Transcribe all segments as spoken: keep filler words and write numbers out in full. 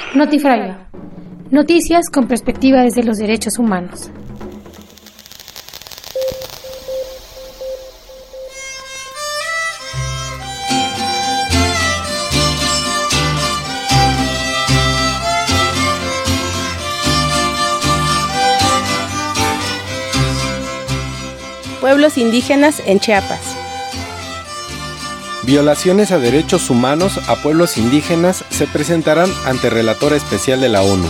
Notifragio. Noticias con perspectiva desde los derechos humanos. Pueblos indígenas en Chiapas. Violaciones a derechos humanos a pueblos indígenas se presentarán ante Relatora Especial de la ONU.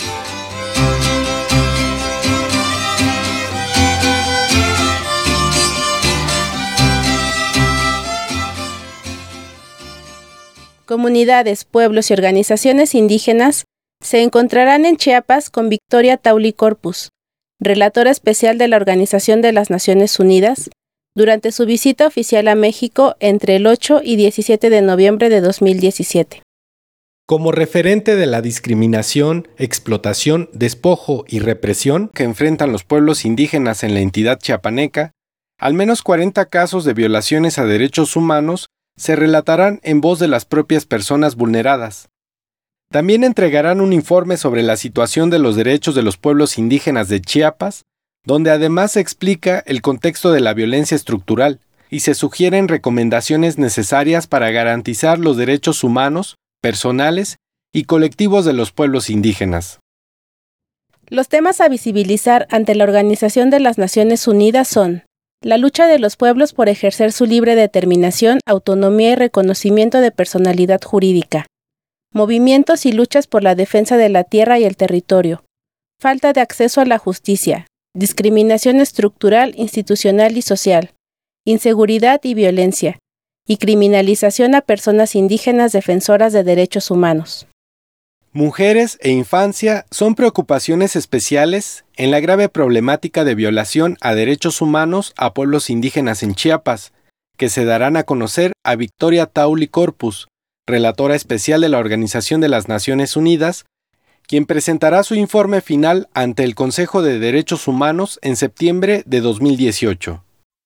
Comunidades, pueblos y organizaciones indígenas se encontrarán en Chiapas con Victoria Tauly Corpuz, Relatora Especial de la Organización de las Naciones Unidas, durante su visita oficial a México entre el ocho y diecisiete de noviembre de dos mil diecisiete. Como referente de la discriminación, explotación, despojo y represión que enfrentan los pueblos indígenas en la entidad chiapaneca, al menos cuarenta casos de violaciones a derechos humanos se relatarán en voz de las propias personas vulneradas. También entregarán un informe sobre la situación de los derechos de los pueblos indígenas de Chiapas, donde además se explica el contexto de la violencia estructural y se sugieren recomendaciones necesarias para garantizar los derechos humanos, personales y colectivos de los pueblos indígenas. Los temas a visibilizar ante la Organización de las Naciones Unidas son la lucha de los pueblos por ejercer su libre determinación, autonomía y reconocimiento de personalidad jurídica, movimientos y luchas por la defensa de la tierra y el territorio, falta de acceso a la justicia, discriminación estructural, institucional y social, inseguridad y violencia, y criminalización a personas indígenas defensoras de derechos humanos. Mujeres e infancia son preocupaciones especiales en la grave problemática de violación a derechos humanos a pueblos indígenas en Chiapas, que se darán a conocer a Victoria Tauly Corpuz, Relatora Especial de la Organización de las Naciones Unidas, quien presentará su informe final ante el Consejo de Derechos Humanos en septiembre de dos mil dieciocho.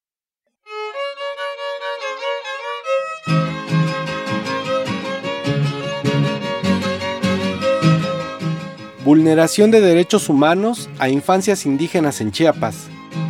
Vulneración de derechos humanos a infancias indígenas en Chiapas.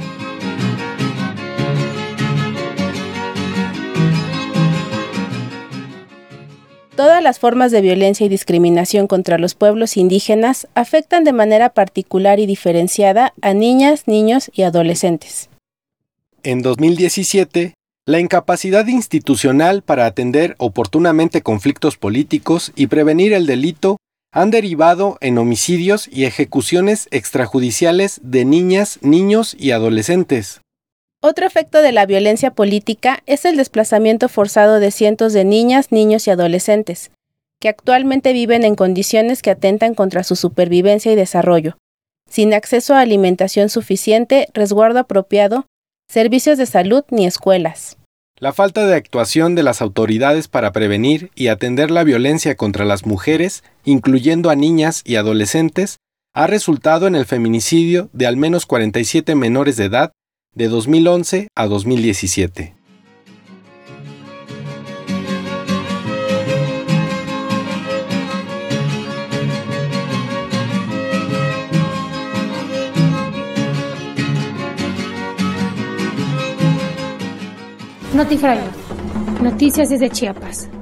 Todas las formas de violencia y discriminación contra los pueblos indígenas afectan de manera particular y diferenciada a niñas, niños y adolescentes. En dos mil diecisiete, la incapacidad institucional para atender oportunamente conflictos políticos y prevenir el delito han derivado en homicidios y ejecuciones extrajudiciales de niñas, niños y adolescentes. Otro efecto de la violencia política es el desplazamiento forzado de cientos de niñas, niños y adolescentes, que actualmente viven en condiciones que atentan contra su supervivencia y desarrollo, sin acceso a alimentación suficiente, resguardo apropiado, servicios de salud ni escuelas. La falta de actuación de las autoridades para prevenir y atender la violencia contra las mujeres, incluyendo a niñas y adolescentes, ha resultado en el feminicidio de al menos cuarenta y siete menores de edad de dos mil once a dos mil diecisiete. Notifragio. Noticias desde Chiapas.